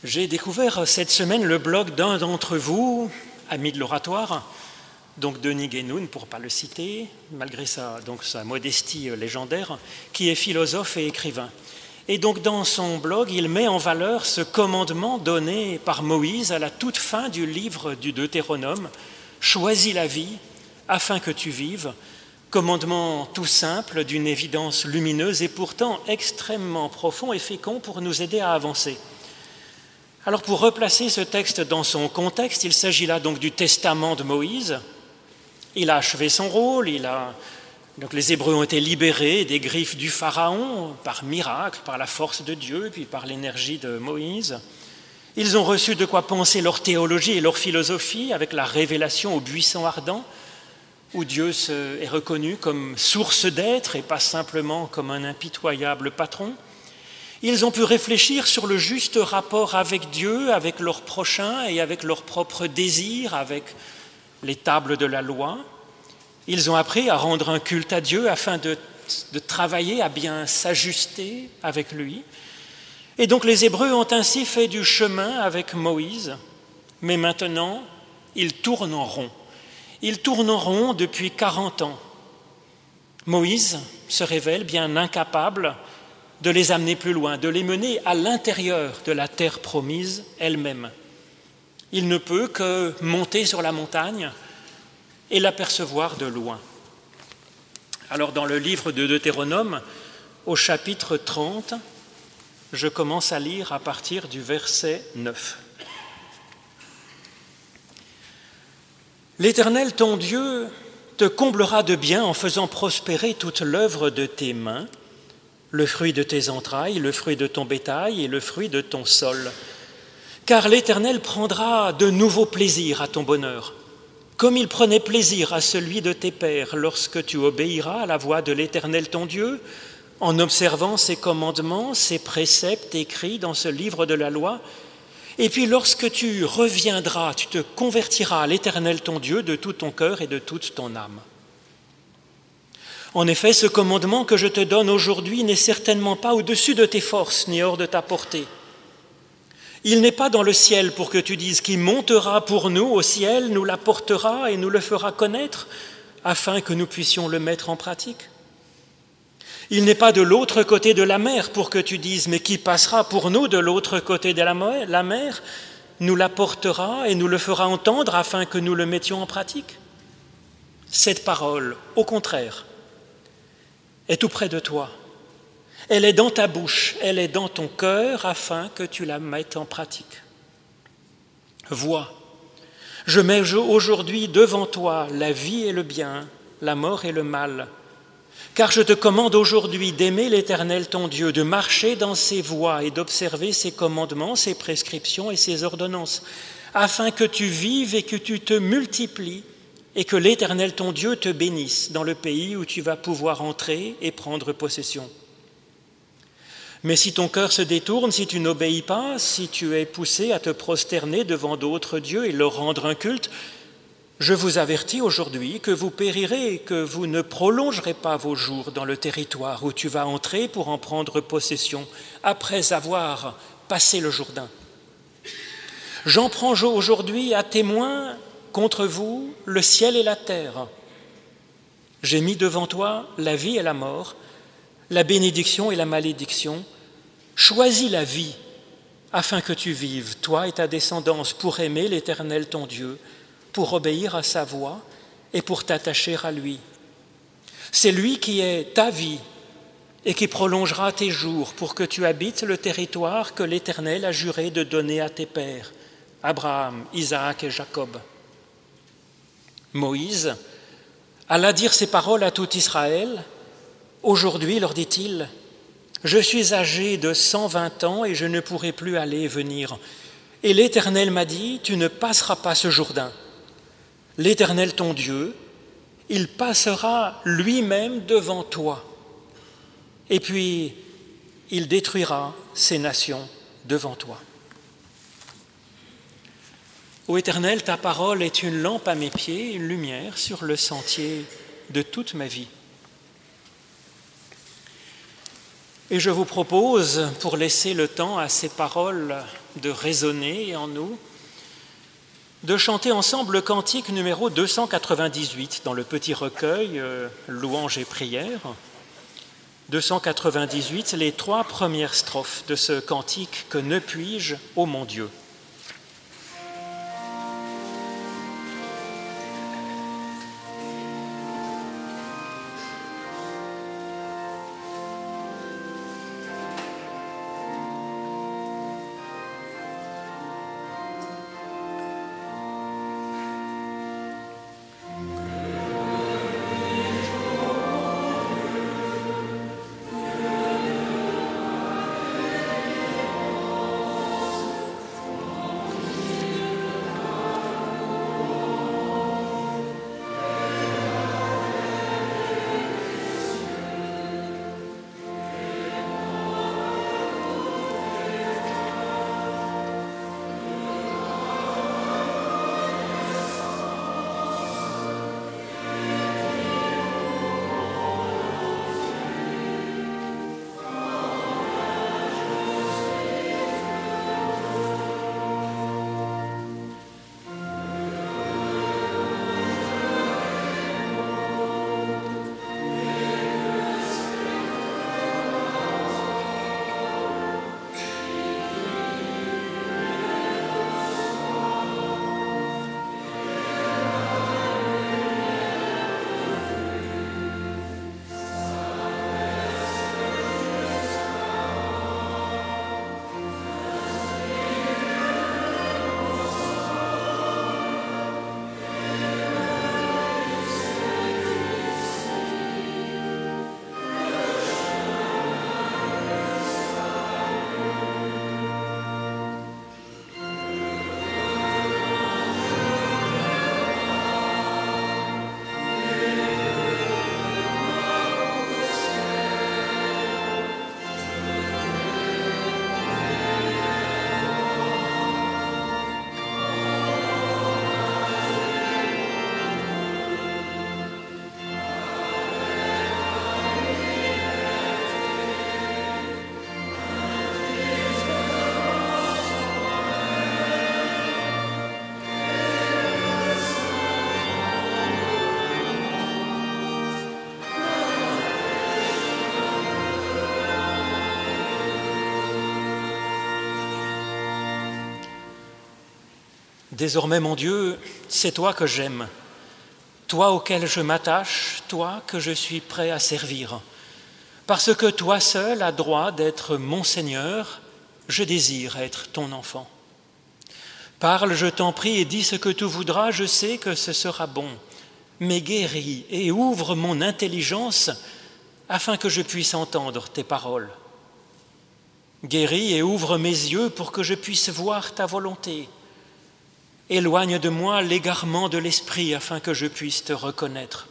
J'ai découvert cette semaine le blog d'un d'entre vous, ami de l'oratoire, donc Denis Guénoun, pour ne pas le citer, malgré sa modestie légendaire, qui est philosophe et écrivain. Et donc dans son blog, il met en valeur ce commandement donné par Moïse à la toute fin du livre du Deutéronome, « Choisis la vie afin que tu vives », commandement tout simple, d'une évidence lumineuse et pourtant extrêmement profond et fécond pour nous aider à avancer. Alors pour replacer ce texte dans son contexte, il s'agit là donc du testament de Moïse. Il a achevé son rôle, donc les Hébreux ont été libérés des griffes du Pharaon par miracle, par la force de Dieu, puis par l'énergie de Moïse. Ils ont reçu de quoi penser leur théologie et leur philosophie avec la révélation au buisson ardent, où Dieu est reconnu comme source d'être et pas simplement comme un impitoyable patron. Ils ont pu réfléchir sur le juste rapport avec Dieu, avec leur prochain et avec leurs propres désirs, avec les tables de la loi. Ils ont appris à rendre un culte à Dieu afin de travailler à bien s'ajuster avec lui. Et donc les Hébreux ont ainsi fait du chemin avec Moïse, mais maintenant ils tournent en rond. Ils tournent en rond depuis 40 ans. Moïse se révèle bien incapable de les amener plus loin, de les mener à l'intérieur de la terre promise elle-même. Il ne peut que monter sur la montagne et l'apercevoir de loin. Alors dans le livre de Deutéronome, au chapitre 30, je commence à lire à partir du verset 9. L'Éternel, ton Dieu, te comblera de bien en faisant prospérer toute l'œuvre de tes mains, le fruit de tes entrailles, le fruit de ton bétail et le fruit de ton sol. Car l'Éternel prendra de nouveaux plaisirs à ton bonheur, comme il prenait plaisir à celui de tes pères lorsque tu obéiras à la voix de l'Éternel ton Dieu, en observant ses commandements, ses préceptes écrits dans ce livre de la loi. Et puis lorsque tu reviendras, tu te convertiras à l'Éternel ton Dieu de tout ton cœur et de toute ton âme. En effet, ce commandement que je te donne aujourd'hui n'est certainement pas au-dessus de tes forces, ni hors de ta portée. Il n'est pas dans le ciel pour que tu dises « Qui montera pour nous au ciel, nous l'apportera et nous le fera connaître, afin que nous puissions le mettre en pratique. » Il n'est pas de l'autre côté de la mer pour que tu dises « Mais qui passera pour nous de l'autre côté de la mer, nous l'apportera et nous le fera entendre afin que nous le mettions en pratique. » Cette parole, au contraire, est tout près de toi. Elle est dans ta bouche, elle est dans ton cœur afin que tu la mettes en pratique. Vois, je mets aujourd'hui devant toi la vie et le bien, la mort et le mal. Car je te commande aujourd'hui d'aimer l'Éternel ton Dieu, de marcher dans ses voies et d'observer ses commandements, ses prescriptions et ses ordonnances, afin que tu vives et que tu te multiplies, et que l'Éternel ton Dieu te bénisse dans le pays où tu vas pouvoir entrer et prendre possession. Mais si ton cœur se détourne, si tu n'obéis pas, si tu es poussé à te prosterner devant d'autres dieux et leur rendre un culte, je vous avertis aujourd'hui que vous périrez et que vous ne prolongerez pas vos jours dans le territoire où tu vas entrer pour en prendre possession après avoir passé le Jourdain. J'en prends aujourd'hui à témoin contre vous le ciel et la terre. J'ai mis devant toi la vie et la mort, la bénédiction et la malédiction. Choisis la vie afin que tu vives, toi et ta descendance, pour aimer l'Éternel ton Dieu, pour obéir à sa voix et pour t'attacher à lui. C'est lui qui est ta vie et qui prolongera tes jours pour que tu habites le territoire que l'Éternel a juré de donner à tes pères, Abraham, Isaac et Jacob. Moïse alla dire ces paroles à tout Israël. Aujourd'hui, leur dit-il, je suis âgé de 120 ans et je ne pourrai plus aller et venir. Et l'Éternel m'a dit, tu ne passeras pas ce Jourdain. L'Éternel ton Dieu, il passera lui-même devant toi. Et puis, il détruira ces nations devant toi. Ô Éternel, ta parole est une lampe à mes pieds, une lumière sur le sentier de toute ma vie. Et je vous propose, pour laisser le temps à ces paroles de résonner en nous, de chanter ensemble le cantique numéro 298 dans le petit recueil Louanges et prières. 298, les 3 premières strophes de ce cantique « Que ne puis-je, ô mon Dieu ». Désormais, mon Dieu, c'est toi que j'aime, toi auquel je m'attache, toi que je suis prêt à servir. Parce que toi seul as droit d'être mon Seigneur, je désire être ton enfant. Parle, je t'en prie, et dis ce que tu voudras, je sais que ce sera bon. Mais guéris et ouvre mon intelligence afin que je puisse entendre tes paroles. Guéris et ouvre mes yeux pour que je puisse voir ta volonté. Éloigne de moi l'égarement de l'esprit afin que je puisse te reconnaître.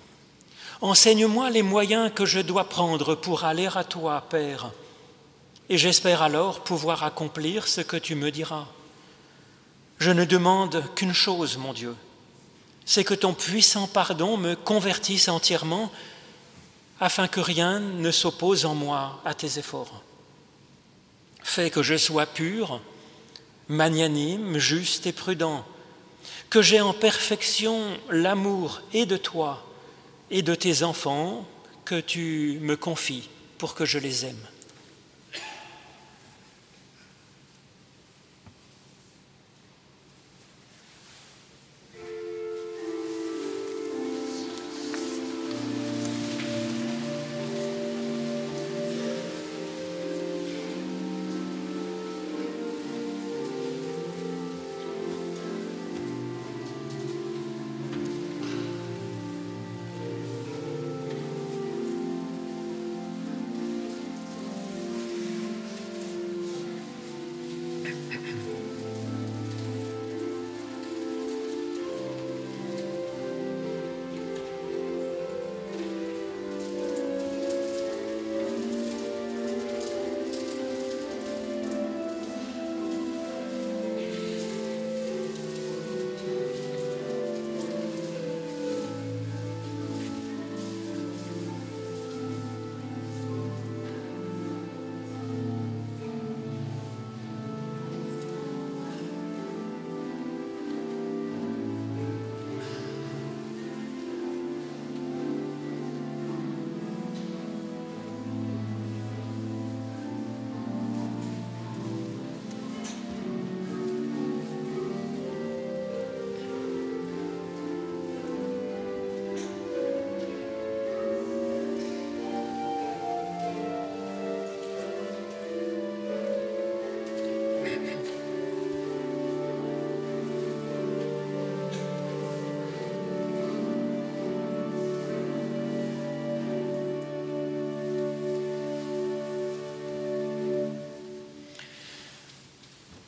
Enseigne-moi les moyens que je dois prendre pour aller à toi, Père, et j'espère alors pouvoir accomplir ce que tu me diras. Je ne demande qu'une chose, mon Dieu, c'est que ton puissant pardon me convertisse entièrement afin que rien ne s'oppose en moi à tes efforts. Fais que je sois pur, magnanime, juste et prudent, que j'aie en perfection l'amour et de toi et de tes enfants que tu me confies pour que je les aime.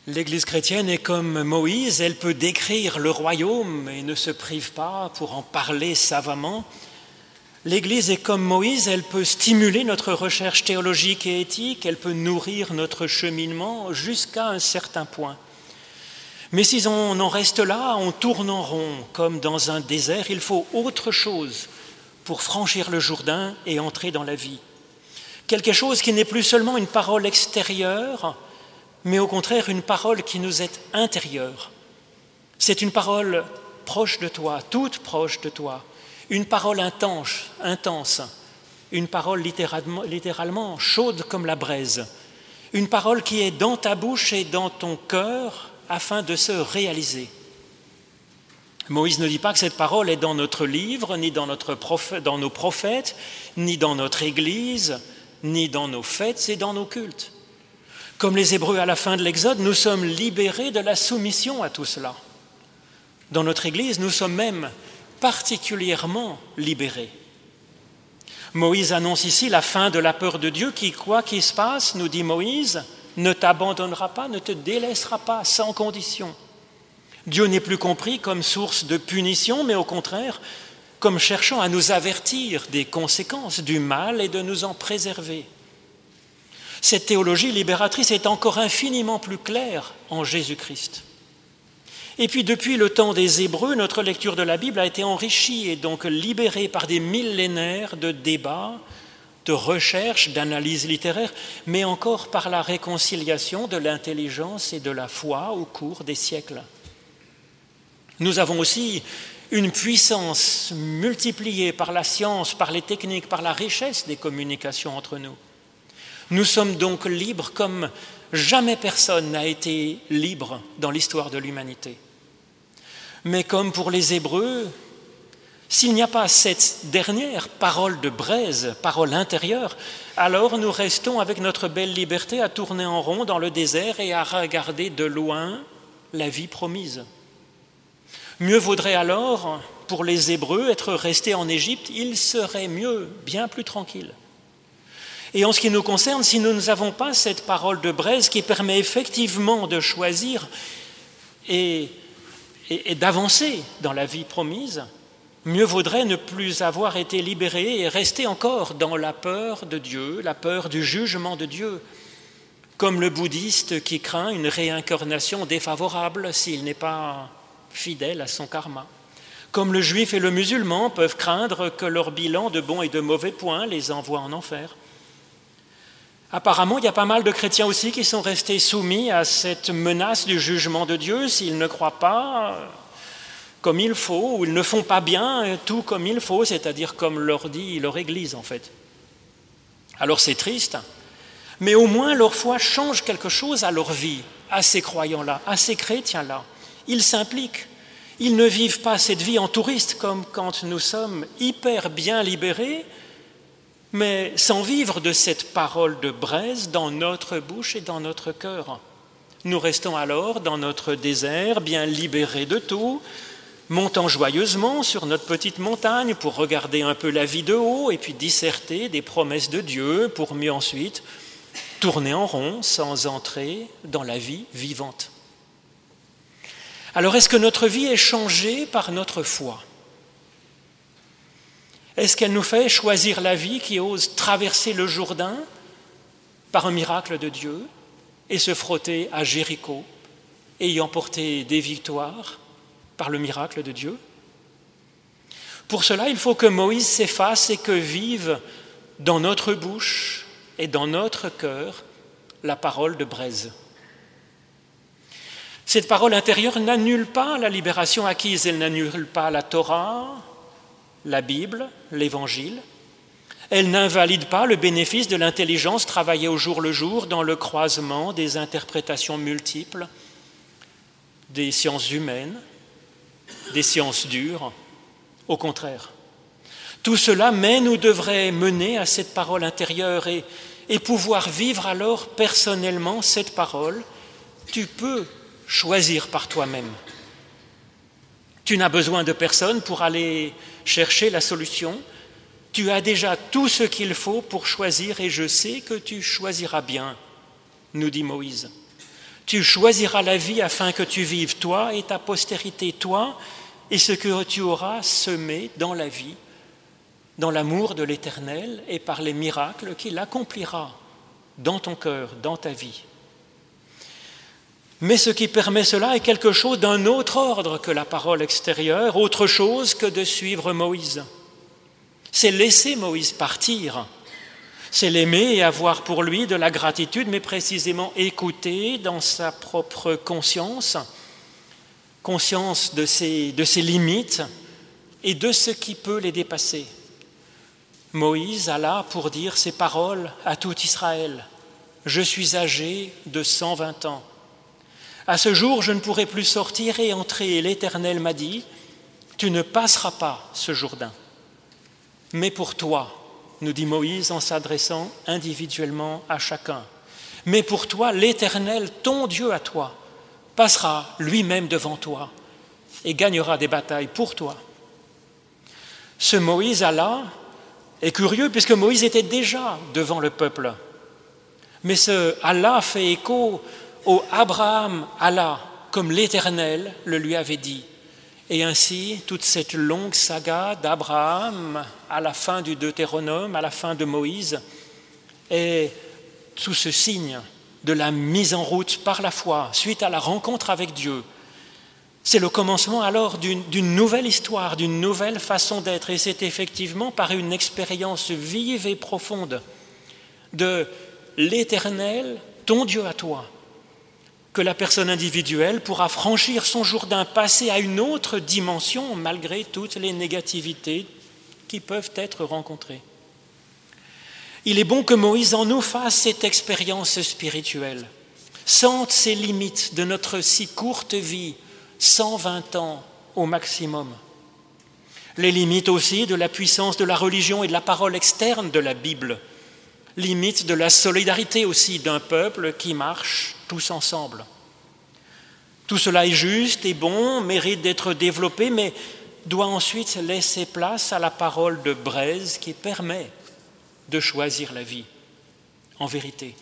L'Église chrétienne est comme Moïse, elle peut décrire le royaume et ne se prive pas pour en parler savamment. L'Église est comme Moïse, elle peut stimuler notre recherche théologique et éthique, elle peut nourrir notre cheminement jusqu'à un certain point. Mais si on en reste là, on tourne en rond comme dans un désert, il faut autre chose pour franchir le Jourdain et entrer dans la vie. Quelque chose qui n'est plus seulement une parole extérieure, mais au contraire une parole qui nous est intérieure. C'est une parole proche de toi, toute proche de toi, une parole intense, une parole littéralement chaude comme la braise, une parole qui est dans ta bouche et dans ton cœur afin de se réaliser. Moïse ne dit pas que cette parole est dans notre livre, ni dans nos prophètes, ni dans notre Église, ni dans nos fêtes, c'est dans nos cultes. Comme les Hébreux à la fin de l'Exode, nous sommes libérés de la soumission à tout cela. Dans notre Église, nous sommes même particulièrement libérés. Moïse annonce ici la fin de la peur de Dieu qui, quoi qu'il se passe, nous dit Moïse, ne t'abandonnera pas, ne te délaissera pas, sans condition. Dieu n'est plus compris comme source de punition, mais au contraire, comme cherchant à nous avertir des conséquences du mal et de nous en préserver. Cette théologie libératrice est encore infiniment plus claire en Jésus-Christ. Et puis depuis le temps des Hébreux, notre lecture de la Bible a été enrichie et donc libérée par des millénaires de débats, de recherches, d'analyses littéraires, mais encore par la réconciliation de l'intelligence et de la foi au cours des siècles. Nous avons aussi une puissance multipliée par la science, par les techniques, par la richesse des communications entre nous. Nous sommes donc libres comme jamais personne n'a été libre dans l'histoire de l'humanité. Mais comme pour les Hébreux, s'il n'y a pas cette dernière parole de braise, parole intérieure, alors nous restons avec notre belle liberté à tourner en rond dans le désert et à regarder de loin la vie promise. Mieux vaudrait alors, pour les Hébreux, être restés en Égypte, il serait mieux, bien plus tranquille. Et en ce qui nous concerne, si nous n'avons pas cette parole de braise qui permet effectivement de choisir et d'avancer dans la vie promise, mieux vaudrait ne plus avoir été libérés et rester encore dans la peur de Dieu, la peur du jugement de Dieu, comme le bouddhiste qui craint une réincarnation défavorable s'il n'est pas fidèle à son karma. Comme le juif et le musulman peuvent craindre que leur bilan de bons et de mauvais points les envoie en enfer. Apparemment, il y a pas mal de chrétiens aussi qui sont restés soumis à cette menace du jugement de Dieu s'ils ne croient pas comme il faut, ou ils ne font pas bien tout comme il faut, c'est-à-dire comme leur dit leur Église en fait. Alors c'est triste, mais au moins leur foi change quelque chose à leur vie, à ces croyants-là, à ces chrétiens-là. Ils s'impliquent, ils ne vivent pas cette vie en touriste comme quand nous sommes hyper bien libérés, mais sans vivre de cette parole de braise dans notre bouche et dans notre cœur. Nous restons alors dans notre désert, bien libérés de tout, montant joyeusement sur notre petite montagne pour regarder un peu la vie de haut et puis disserter des promesses de Dieu pour mieux ensuite tourner en rond sans entrer dans la vie vivante. Alors est-ce que notre vie est changée par notre foi ? Est-ce qu'elle nous fait choisir la vie qui ose traverser le Jourdain par un miracle de Dieu et se frotter à Jéricho, ayant porté des victoires par le miracle de Dieu ? Pour cela, il faut que Moïse s'efface et que vive dans notre bouche et dans notre cœur la parole de braise. Cette parole intérieure n'annule pas la libération acquise, elle n'annule pas la Torah, la Bible, l'Évangile. Elle n'invalide pas le bénéfice de l'intelligence travaillée au jour le jour dans le croisement des interprétations multiples des sciences humaines, des sciences dures. Au contraire, tout cela mène ou devrait mener à cette parole intérieure et pouvoir vivre alors personnellement cette parole. Tu peux choisir par toi-même. Tu n'as besoin de personne pour aller chercher la solution. Tu as déjà tout ce qu'il faut pour choisir et je sais que tu choisiras bien, nous dit Moïse. Tu choisiras la vie afin que tu vives, toi et ta postérité, toi et ce que tu auras semé dans la vie, dans l'amour de l'Éternel et par les miracles qu'il accomplira dans ton cœur, dans ta vie. Mais ce qui permet cela est quelque chose d'un autre ordre que la parole extérieure, autre chose que de suivre Moïse. C'est laisser Moïse partir, c'est l'aimer et avoir pour lui de la gratitude, mais précisément écouter dans sa propre conscience de ses limites et de ce qui peut les dépasser. Moïse alla pour dire ces paroles à tout Israël. « Je suis âgé de 120 ans. À ce jour, je ne pourrai plus sortir et entrer. Et l'Éternel m'a dit, tu ne passeras pas ce Jourdain. Mais pour toi, nous dit Moïse en s'adressant individuellement à chacun, mais pour toi, l'Éternel, ton Dieu à toi, passera lui-même devant toi et gagnera des batailles pour toi. » Ce Moïse-là est curieux puisque Moïse était déjà devant le peuple. Mais ce Allah fait écho au Abraham Allah, comme l'Éternel le lui avait dit. Et ainsi, toute cette longue saga d'Abraham à la fin du Deutéronome, à la fin de Moïse, est sous ce signe de la mise en route par la foi, suite à la rencontre avec Dieu. C'est le commencement alors d'une nouvelle histoire, d'une nouvelle façon d'être. Et c'est effectivement par une expérience vive et profonde de l'Éternel, ton Dieu à toi, que la personne individuelle pourra franchir son Jourdain, passer à une autre dimension malgré toutes les négativités qui peuvent être rencontrées. Il est bon que Moïse en nous fasse cette expérience spirituelle, sente ces limites de notre si courte vie, 120 ans au maximum. Les limites aussi de la puissance de la religion et de la parole externe de la Bible, limites de la solidarité aussi d'un peuple qui marche tous ensemble. Tout cela est juste et bon, mérite d'être développé, mais doit ensuite laisser place à la parole de Braise qui permet de choisir la vie, en vérité.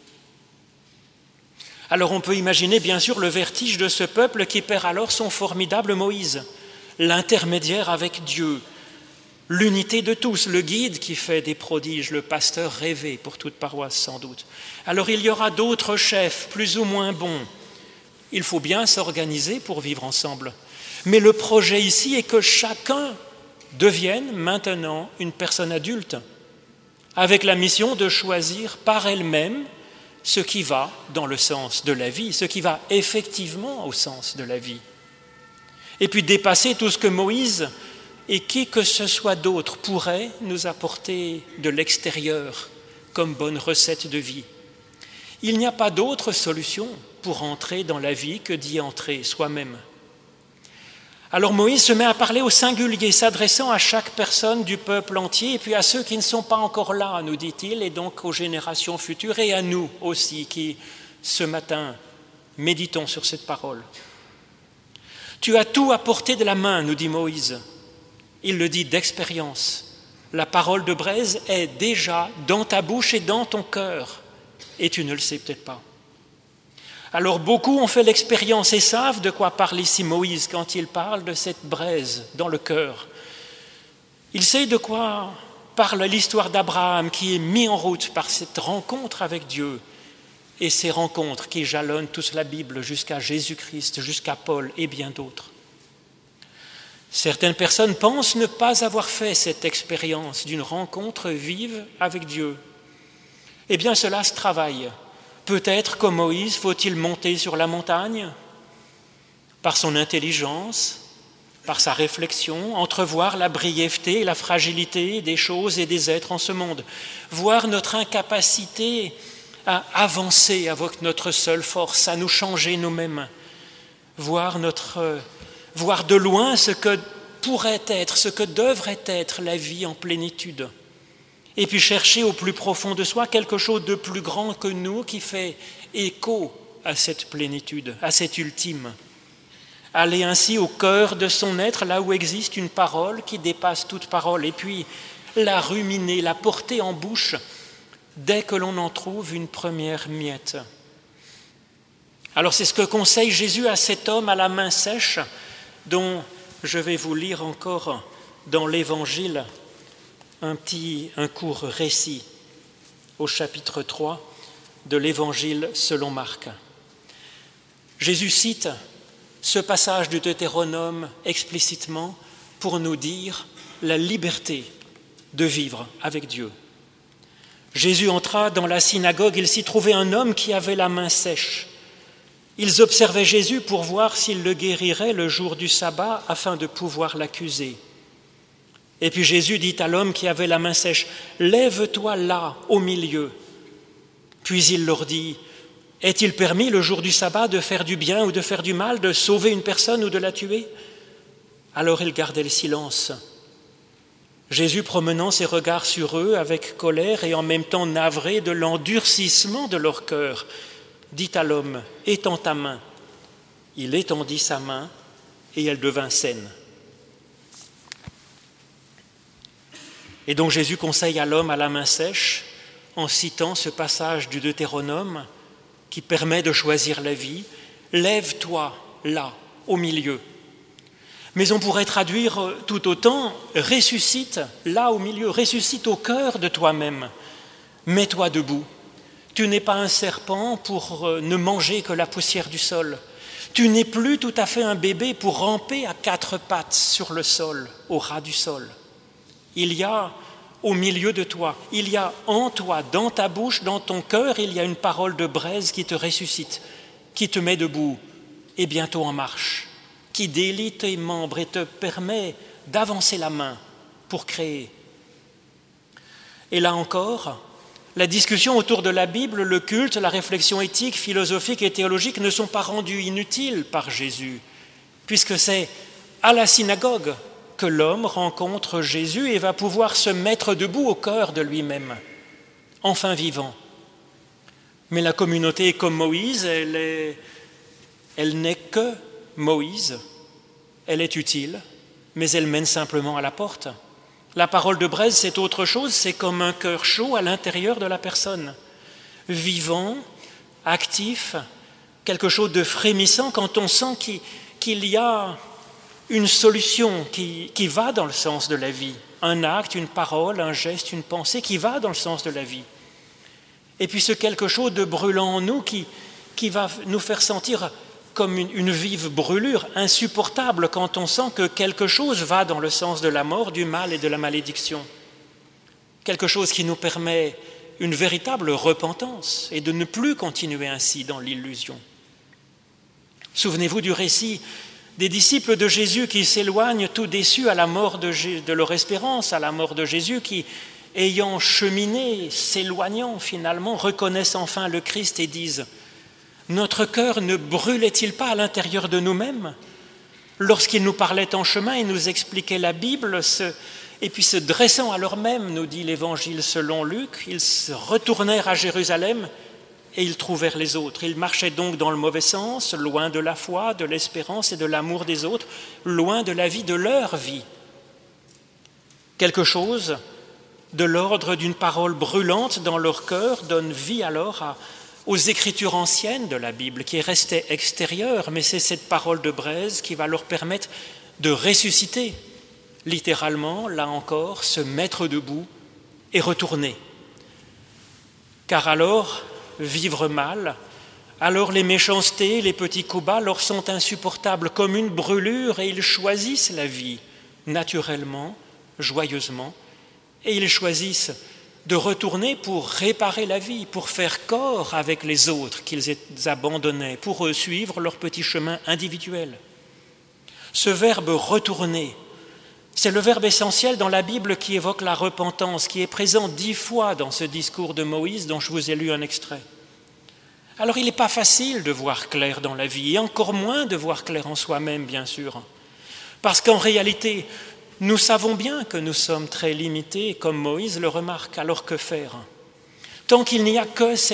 Alors on peut imaginer bien sûr le vertige de ce peuple qui perd alors son formidable Moïse, l'intermédiaire avec Dieu, l'unité de tous, le guide qui fait des prodiges, le pasteur rêvé pour toute paroisse sans doute. Alors il y aura d'autres chefs plus ou moins bons. Il faut bien s'organiser pour vivre ensemble. Mais le projet ici est que chacun devienne maintenant une personne adulte, avec la mission de choisir par elle-même ce qui va dans le sens de la vie, ce qui va effectivement au sens de la vie. Et puis dépasser tout ce que Moïse et qui que ce soit d'autre pourrait nous apporter de l'extérieur comme bonne recette de vie. Il n'y a pas d'autre solution pour entrer dans la vie que d'y entrer soi-même. Alors Moïse se met à parler au singulier, s'adressant à chaque personne du peuple entier, et puis à ceux qui ne sont pas encore là, nous dit-il, et donc aux générations futures, et à nous aussi, qui, ce matin, méditons sur cette parole. Tu as tout à portée de la main, nous dit Moïse. Il le dit d'expérience. La parole de Braise est déjà dans ta bouche et dans ton cœur, et tu ne le sais peut-être pas. Alors beaucoup ont fait l'expérience et savent de quoi parle ici Moïse quand il parle de cette braise dans le cœur. Il sait de quoi parle l'histoire d'Abraham qui est mis en route par cette rencontre avec Dieu et ces rencontres qui jalonnent toute la Bible jusqu'à Jésus-Christ, jusqu'à Paul et bien d'autres. Certaines personnes pensent ne pas avoir fait cette expérience d'une rencontre vive avec Dieu. Eh bien, cela se travaille. Peut-être, comme Moïse, faut-il monter sur la montagne, par son intelligence, par sa réflexion, entrevoir la brièveté et la fragilité des choses et des êtres en ce monde, voir notre incapacité à avancer avec notre seule force, à nous changer nous-mêmes, voir de loin ce que pourrait être, ce que devrait être la vie en plénitude. Et puis chercher au plus profond de soi quelque chose de plus grand que nous qui fait écho à cette plénitude, à cet ultime. Aller ainsi au cœur de son être, là où existe une parole qui dépasse toute parole, et puis la ruminer, la porter en bouche dès que l'on en trouve une première miette. Alors c'est ce que conseille Jésus à cet homme à la main sèche, dont je vais vous lire encore dans l'Évangile un court récit au chapitre 3 de l'Évangile selon Marc. Jésus cite ce passage du Deutéronome explicitement pour nous dire la liberté de vivre avec Dieu. Jésus entra dans la synagogue, il s'y trouvait un homme qui avait la main sèche. Ils observaient Jésus pour voir s'il le guérirait le jour du sabbat afin de pouvoir l'accuser. Et puis Jésus dit à l'homme qui avait la main sèche, « Lève-toi là, au milieu. » Puis il leur dit, « Est-il permis le jour du sabbat de faire du bien ou de faire du mal, de sauver une personne ou de la tuer ?» Alors ils gardaient le silence. Jésus, promenant ses regards sur eux avec colère et en même temps navré de l'endurcissement de leur cœur, dit à l'homme, « Étends ta main. » Il étendit sa main et elle devint saine. Et donc Jésus conseille à l'homme à la main sèche, en citant ce passage du Deutéronome qui permet de choisir la vie, « Lève-toi là, au milieu. » Mais on pourrait traduire tout autant, « Ressuscite là au milieu, ressuscite au cœur de toi-même. Mets-toi debout. Tu n'es pas un serpent pour ne manger que la poussière du sol. Tu n'es plus tout à fait un bébé pour ramper à 4 pattes sur le sol, au ras du sol. Il y a au milieu de toi, il y a en toi, dans ta bouche, dans ton cœur, il y a une parole de braise qui te ressuscite, qui te met debout et bientôt en marche, qui délie tes membres et te permet d'avancer la main pour créer. Et là encore, la discussion autour de la Bible, le culte, la réflexion éthique, philosophique et théologique ne sont pas rendus inutiles par Jésus, puisque c'est à la synagogue que l'homme rencontre Jésus et va pouvoir se mettre debout au cœur de lui-même, enfin vivant. Mais la communauté est comme Moïse, elle n'est que Moïse, elle est utile, mais elle mène simplement à la porte. La parole de braise, c'est autre chose, c'est comme un cœur chaud à l'intérieur de la personne, vivant, actif, quelque chose de frémissant quand on sent qu'il y a une solution qui va dans le sens de la vie, un acte, une parole, un geste, une pensée qui va dans le sens de la vie. Et puis ce quelque chose de brûlant en nous qui va nous faire sentir comme une vive brûlure insupportable quand on sent que quelque chose va dans le sens de la mort, du mal et de la malédiction. Quelque chose qui nous permet une véritable repentance et de ne plus continuer ainsi dans l'illusion. Souvenez-vous du récit des disciples de Jésus qui s'éloignent tout déçus à la mort de leur espérance, à la mort de Jésus, qui, ayant cheminé, s'éloignant finalement, reconnaissent enfin le Christ et disent « Notre cœur ne brûlait-il pas à l'intérieur de nous-mêmes ?» Lorsqu'ils nous parlaient en chemin, ils nous expliquaient la Bible, et puis se dressant alors même, nous dit l'Évangile selon Luc, ils se retournèrent à Jérusalem et ils trouvèrent les autres. Ils marchaient donc dans le mauvais sens, loin de la foi, de l'espérance et de l'amour des autres, loin de la vie, de leur vie. Quelque chose de l'ordre d'une parole brûlante dans leur cœur donne vie alors aux écritures anciennes de la Bible, qui restaient extérieures, mais c'est cette parole de braise qui va leur permettre de ressusciter, littéralement, là encore, se mettre debout et retourner. Car alors, vivre mal, alors les méchancetés, les petits coups bas leur sont insupportables comme une brûlure et ils choisissent la vie naturellement, joyeusement, et ils choisissent de retourner pour réparer la vie, pour faire corps avec les autres qu'ils abandonnaient, pour suivre leur petit chemin individuel. Ce verbe « retourner », c'est le verbe essentiel dans la Bible qui évoque la repentance, qui est présent 10 fois dans ce discours de Moïse dont je vous ai lu un extrait. Alors il n'est pas facile de voir clair dans la vie, et encore moins de voir clair en soi-même, bien sûr. Parce qu'en réalité, nous savons bien que nous sommes très limités, comme Moïse le remarque, alors que faire ? Tant qu'il n'y a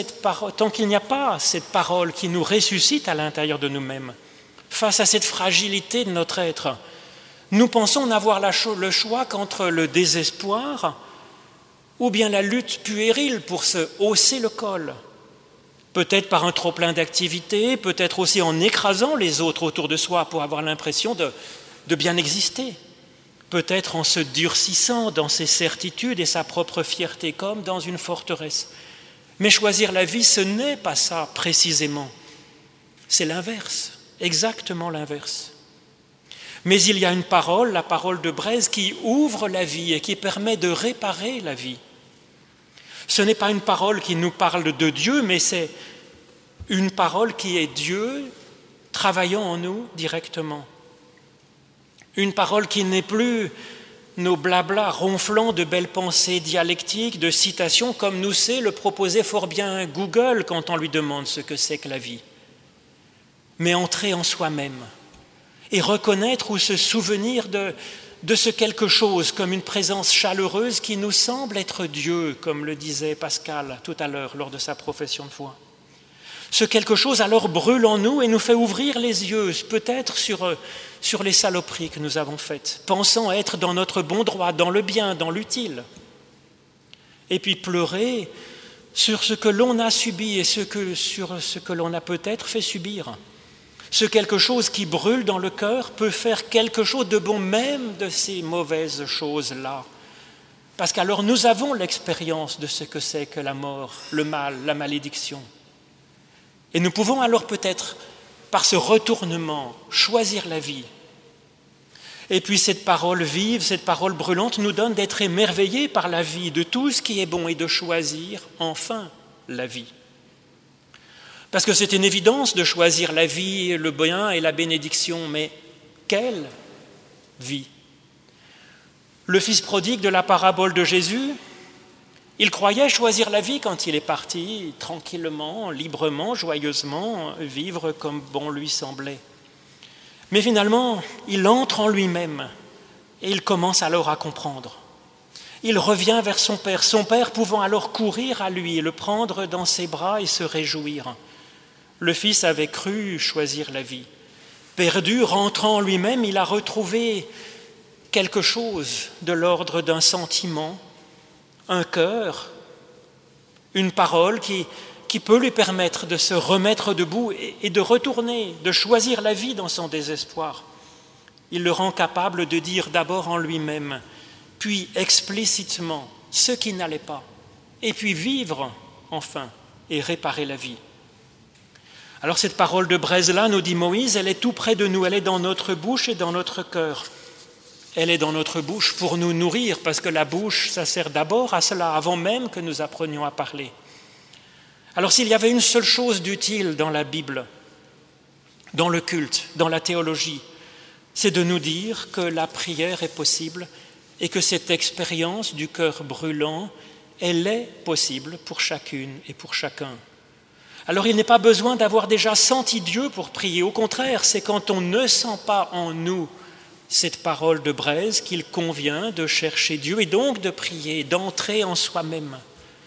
pas cette parole qui nous ressuscite à l'intérieur de nous-mêmes, face à cette fragilité de notre être, nous pensons n'avoir le choix qu'entre le désespoir ou bien la lutte puérile pour se hausser le col, peut-être par un trop-plein d'activités, peut-être aussi en écrasant les autres autour de soi pour avoir l'impression de bien exister, peut-être en se durcissant dans ses certitudes et sa propre fierté comme dans une forteresse. Mais choisir la vie, ce n'est pas ça précisément, c'est l'inverse, exactement l'inverse. Mais il y a une parole, la parole de Breise, qui ouvre la vie et qui permet de réparer la vie. Ce n'est pas une parole qui nous parle de Dieu, mais c'est une parole qui est Dieu travaillant en nous directement. Une parole qui n'est plus nos blablas ronflants de belles pensées dialectiques, de citations, comme nous sait le proposer fort bien Google quand on lui demande ce que c'est que la vie. Mais entrer en soi-même et reconnaître ou se souvenir de ce quelque chose comme une présence chaleureuse qui nous semble être Dieu, comme le disait Pascal tout à l'heure lors de sa profession de foi. Ce quelque chose alors brûle en nous et nous fait ouvrir les yeux, peut-être sur les saloperies que nous avons faites, pensant être dans notre bon droit, dans le bien, dans l'utile. Et puis pleurer sur ce que l'on a subi et sur ce que l'on a peut-être fait subir. Ce quelque chose qui brûle dans le cœur peut faire quelque chose de bon même de ces mauvaises choses-là. Parce qu'alors nous avons l'expérience de ce que c'est que la mort, le mal, la malédiction. Et nous pouvons alors peut-être, par ce retournement, choisir la vie. Et puis cette parole vive, cette parole brûlante nous donne d'être émerveillés par la vie, de tout ce qui est bon et de choisir enfin la vie. Parce que c'est une évidence de choisir la vie, le bien et la bénédiction, mais quelle vie? Le fils prodigue de la parabole de Jésus, il croyait choisir la vie quand il est parti, tranquillement, librement, joyeusement, vivre comme bon lui semblait. Mais finalement, il entre en lui-même et il commence alors à comprendre. Il revient vers son père pouvant alors courir à lui, le prendre dans ses bras et se réjouir. Le fils avait cru choisir la vie. Perdu, rentrant en lui-même, il a retrouvé quelque chose de l'ordre d'un sentiment, un cœur, une parole qui peut lui permettre de se remettre debout et de retourner, de choisir la vie dans son désespoir. Il le rend capable de dire d'abord en lui-même, puis explicitement ce qui n'allait pas, et puis vivre enfin et réparer la vie. Alors cette parole de Breise-là, nous dit Moïse, elle est tout près de nous, elle est dans notre bouche et dans notre cœur. Elle est dans notre bouche pour nous nourrir, parce que la bouche, ça sert d'abord à cela, avant même que nous apprenions à parler. Alors s'il y avait une seule chose d'utile dans la Bible, dans le culte, dans la théologie, c'est de nous dire que la prière est possible et que cette expérience du cœur brûlant, elle est possible pour chacune et pour chacun. Alors il n'est pas besoin d'avoir déjà senti Dieu pour prier. Au contraire, c'est quand on ne sent pas en nous cette parole de Breise qu'il convient de chercher Dieu et donc de prier, d'entrer en soi-même.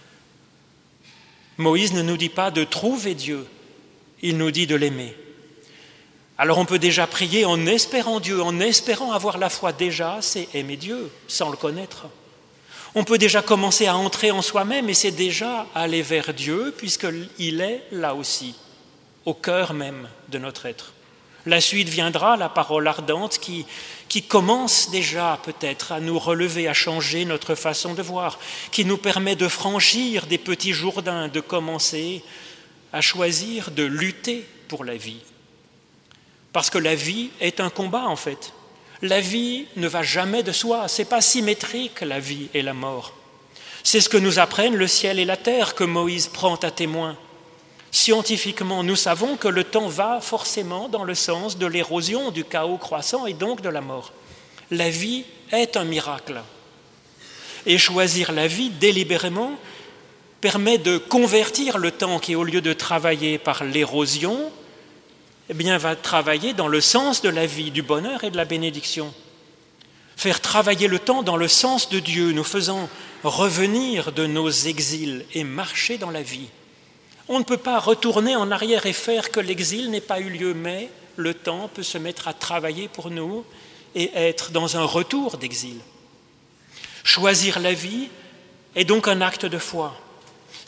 Moïse ne nous dit pas de trouver Dieu, il nous dit de l'aimer. Alors on peut déjà prier en espérant Dieu, en espérant avoir la foi déjà, c'est aimer Dieu sans le connaître. On peut déjà commencer à entrer en soi-même et c'est déjà aller vers Dieu puisqu'il est là aussi, au cœur même de notre être. La suite viendra, la parole ardente qui commence déjà peut-être à nous relever, à changer notre façon de voir, qui nous permet de franchir des petits Jourdains, de commencer à choisir de lutter pour la vie. Parce que la vie est un combat en fait. La vie ne va jamais de soi, c'est pas symétrique la vie et la mort. C'est ce que nous apprennent le ciel et la terre que Moïse prend à témoin. Scientifiquement, nous savons que le temps va forcément dans le sens de l'érosion, du chaos croissant et donc de la mort. La vie est un miracle. Et choisir la vie délibérément permet de convertir le temps qui, au lieu de travailler par l'érosion, eh bien, va travailler dans le sens de la vie, du bonheur et de la bénédiction. Faire travailler le temps dans le sens de Dieu, nous faisant revenir de nos exils et marcher dans la vie. On ne peut pas retourner en arrière et faire que l'exil n'ait pas eu lieu, mais le temps peut se mettre à travailler pour nous et être dans un retour d'exil. Choisir la vie est donc un acte de foi.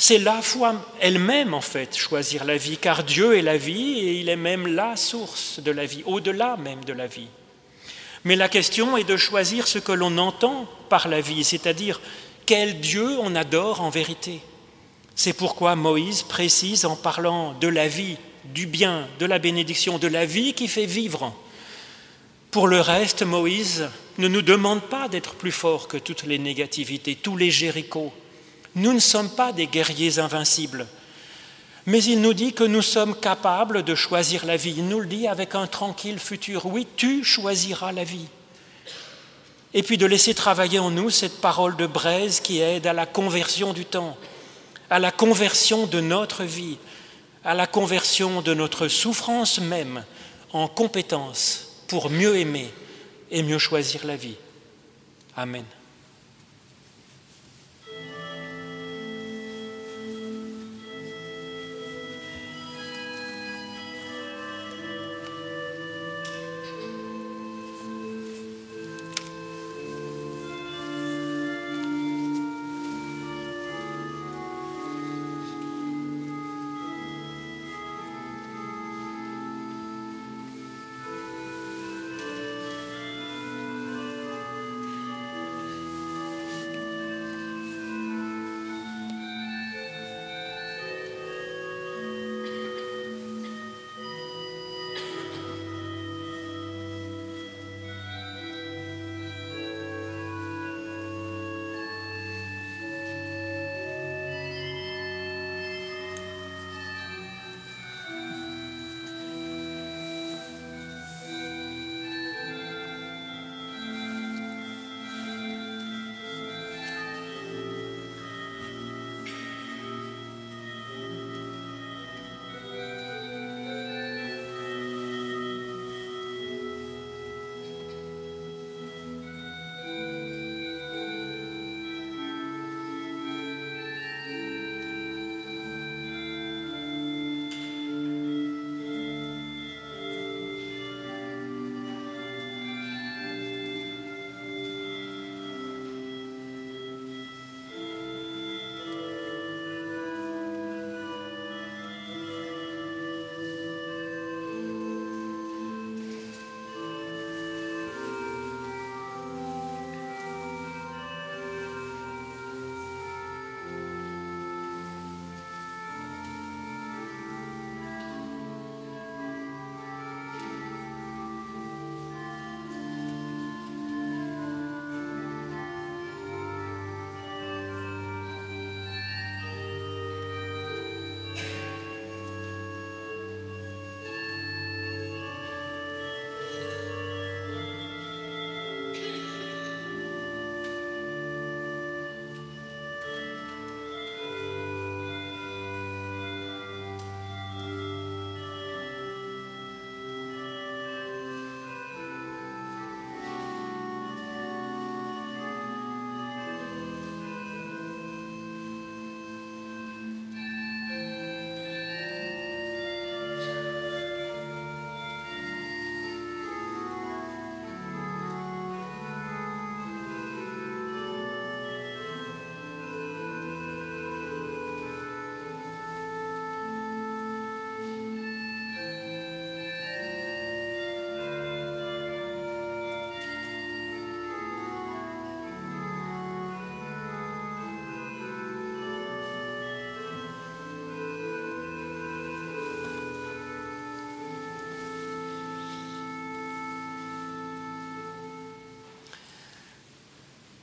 C'est la foi elle-même, en fait, choisir la vie, car Dieu est la vie et il est même la source de la vie, au-delà même de la vie. Mais la question est de choisir ce que l'on entend par la vie, c'est-à-dire quel Dieu on adore en vérité. C'est pourquoi Moïse précise en parlant de la vie, du bien, de la bénédiction, de la vie qui fait vivre. Pour le reste, Moïse ne nous demande pas d'être plus forts que toutes les négativités, tous les Jérichos. Nous ne sommes pas des guerriers invincibles, mais il nous dit que nous sommes capables de choisir la vie. Il nous le dit avec un tranquille futur. Oui, tu choisiras la vie. Et puis de laisser travailler en nous cette parole de braise qui aide à la conversion du temps, à la conversion de notre vie, à la conversion de notre souffrance même en compétence pour mieux aimer et mieux choisir la vie. Amen.